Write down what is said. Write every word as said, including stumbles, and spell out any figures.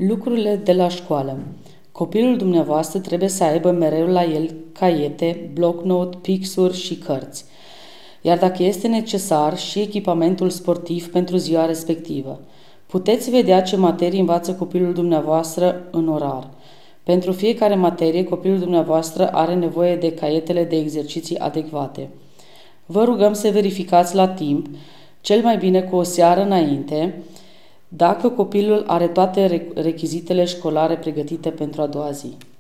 Lucrurile de la școală. Copilul dumneavoastră trebuie să aibă mereu la el caiete, bloc-note, pixuri și cărți, iar dacă este necesar, și echipamentul sportiv pentru ziua respectivă. Puteți vedea ce materii învață copilul dumneavoastră în orar. Pentru fiecare materie, copilul dumneavoastră are nevoie de caietele de exerciții adecvate. Vă rugăm să verificați la timp, cel mai bine cu o seară înainte, dacă copilul are toate rechizitele școlare pregătite pentru a doua zi.